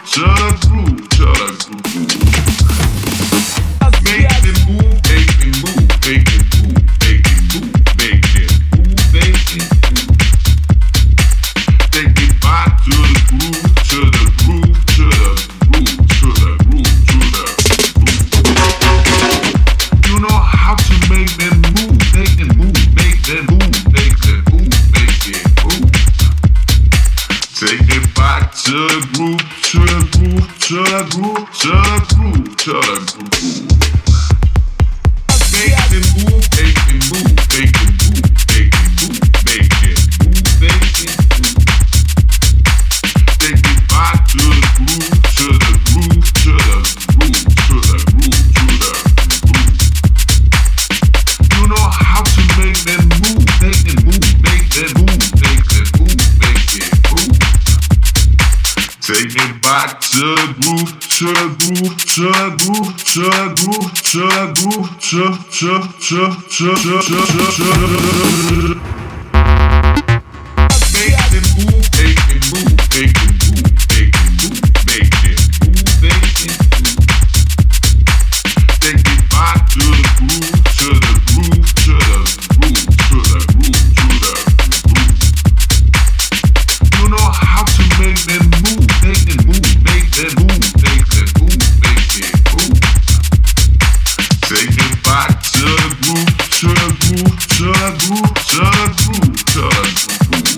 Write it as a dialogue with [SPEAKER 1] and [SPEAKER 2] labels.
[SPEAKER 1] to the groove, to the groove. Make it move, make it move, make it move, make it move, make it move, make it move. Take it back to the groove, to the groove, to the groove, to the groove, to the groove. You know how to make them move, make them move, make them move, make them move, make it move. Take it back to the groove, to the groove, to the groove, to the groove, to the groove. Make it move, make it move, make it move, make it move, make it move, make it move. Take it back to the groove, to the groove, to the groove, to the groove, to the groove. You know how to make them move, make it move, make them move, make them move, make it move. Take it back to the groove, to the groove, to the groove, to the groove, to the groove, to. Make it move, make it move, make it move, make it move, make it move, make it move. Take it back to the groove, to the groove, to the groove, to the groove, to the groove. You know how to make them move, make it move, make them move, make them move, make it move. Take it back to the groove, to the groove, to the groove, to the groove, to the groove.